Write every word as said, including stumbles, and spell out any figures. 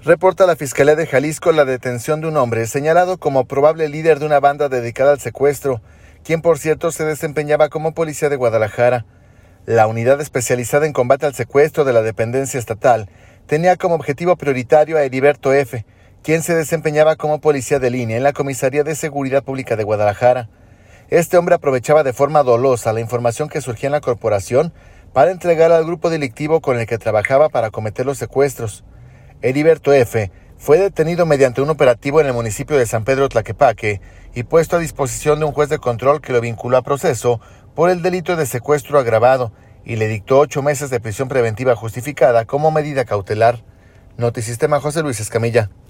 Reporta la Fiscalía de Jalisco la detención de un hombre señalado como probable líder de una banda dedicada al secuestro, quien por cierto se desempeñaba como policía de Guadalajara. La unidad especializada en combate al secuestro de la dependencia estatal tenía como objetivo prioritario a Heriberto F., quien se desempeñaba como policía de línea en la Comisaría de Seguridad Pública de Guadalajara. Este hombre aprovechaba de forma dolosa la información que surgía en la corporación para entregar al grupo delictivo con el que trabajaba para cometer los secuestros. Heriberto F. fue detenido mediante un operativo en el municipio de San Pedro Tlaquepaque y puesto a disposición de un juez de control que lo vinculó a proceso por el delito de secuestro agravado y le dictó ocho meses de prisión preventiva justificada como medida cautelar. Notisistema, José Luis Escamilla.